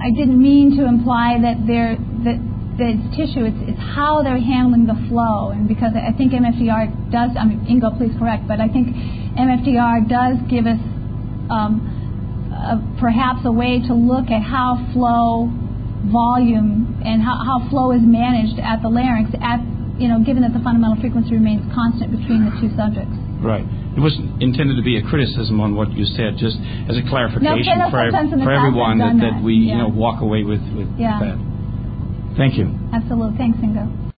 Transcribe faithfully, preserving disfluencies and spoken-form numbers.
I didn't mean to imply that they're that that it's tissue. It's it's how they're handling the flow, and because I think M F D R does. I mean, Ingo, please correct, but I think M F D R does give us um, a, perhaps a way to look at how flow, volume, and how, how flow is managed at the larynx. At you know, given that the fundamental frequency remains constant between the two subjects. Right. It wasn't intended to be a criticism on what you said, just as a clarification no, for, for everyone that, that we yeah. you know walk away with, with yeah. that. Thank you. Absolutely. Thanks, Ingo.